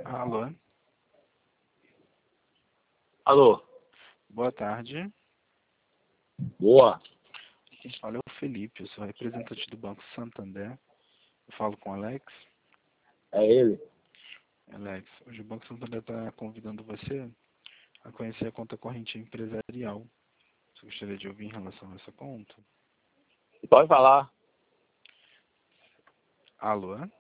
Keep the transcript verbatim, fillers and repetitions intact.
Alô? Alô? Boa tarde. Boa. Quem fala é o Felipe, eu sou representante do Banco Santander. Eu falo com o Alex. É ele? Alex, hoje o Banco Santander está convidando você a conhecer a conta corrente empresarial. Você gostaria de ouvir em relação a essa conta? Pode falar. Alô?